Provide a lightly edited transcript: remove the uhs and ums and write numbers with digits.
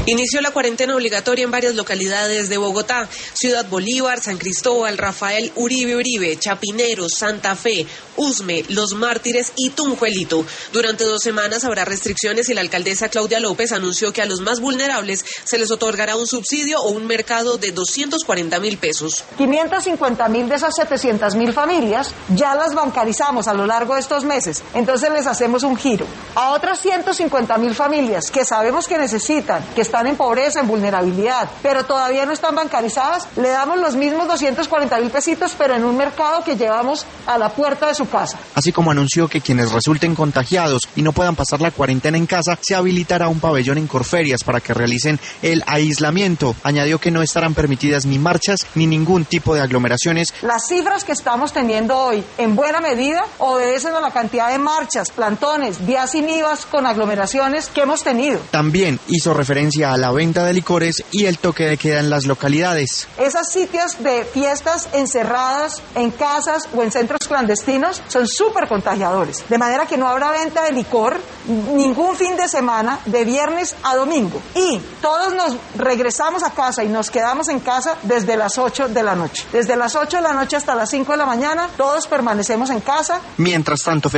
Inició la cuarentena obligatoria en varias localidades de Bogotá: Ciudad Bolívar, San Cristóbal, Rafael Uribe, Chapinero, Santa Fe, Usme, Los Mártires y Tunjuelito. Durante 2 semanas habrá restricciones y la alcaldesa Claudia López anunció que a los más vulnerables se les otorgará un subsidio o un mercado de 240.000 pesos. 550.000 de esas 700.000 familias ya las bancarizamos a lo largo de estos meses. Entonces les hacemos un giro. A otras 150.000 familias que sabemos que necesitan, que están en pobreza, en vulnerabilidad, pero todavía no están bancarizadas, le damos los mismos 240.000 pesitos, pero en un mercado que llevamos a la puerta de su casa. Así como anunció que quienes resulten contagiados y no puedan pasar la cuarentena en casa, se habilitará un pabellón en Corferias para que realicen el aislamiento. Añadió que no estarán permitidas ni marchas ni ningún tipo de aglomeraciones. Las cifras que estamos teniendo hoy, en buena medida, obedecen a la cantidad de marchas, plantones, días sin IVAs con aglomeraciones que hemos tenido. También hizo referencia a la venta de licores y el toque de queda en las localidades. Esas sitios de fiestas encerradas en casas o en centros clandestinos son súper contagiadores, de manera que no habrá venta de licor ningún fin de semana, de viernes a domingo, y todos nos regresamos a casa y nos quedamos en casa desde las 8 de la noche. Desde las 8 de la noche hasta las 5 de la mañana, todos permanecemos en casa. Mientras tanto,